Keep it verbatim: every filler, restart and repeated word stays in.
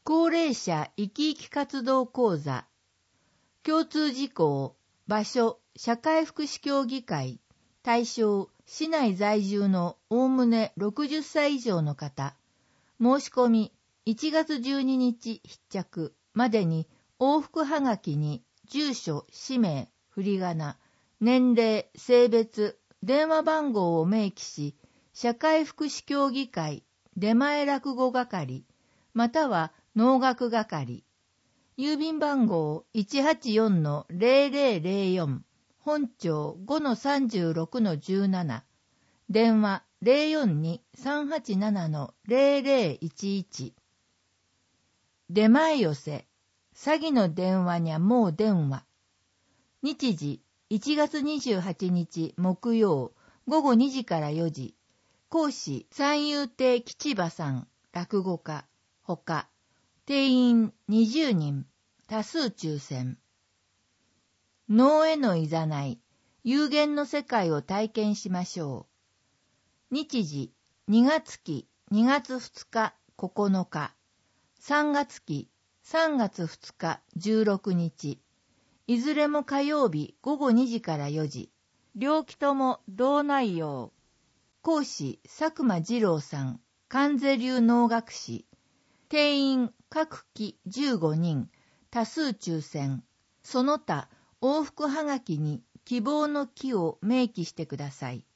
高齢者生き生き活動講座。共通事項、場所、社会福祉協議会。対象、市内在住のおおむねろくじゅっさい以上の方。申し込み、いちがつじゅうににち必着までに往復はがきに住所、氏名、振り仮名、年齢、性別、電話番号を明記し、社会福祉協議会、出前落語係、または能楽係、郵便番号 いちはちよんのぜろぜろぜろよん、本町 ごのさんじゅうろくのじゅうなな、電話 ゼロよんに さんはちななのぜろぜろいちいち。出前寄せ、詐欺の電話にゃもう電話。日時、いちがつにじゅうはちにち木曜、ごごにじからよじ。講師、三遊亭吉馬さん、落語家、ほか。定員にじゅうにん、多数抽選。能へのいざない、有限の世界を体験しましょう。日時、にがつきにがつふつかここのか、さんがつきさんがつふつかじゅうろくにち、いずれも火曜日ごごにじからよじ、両期とも同内容。講師、佐久間二郎さん、関西流能楽師。定員各期じゅうごにん、多数抽選。その他、往復はがきに希望の期を明記してください。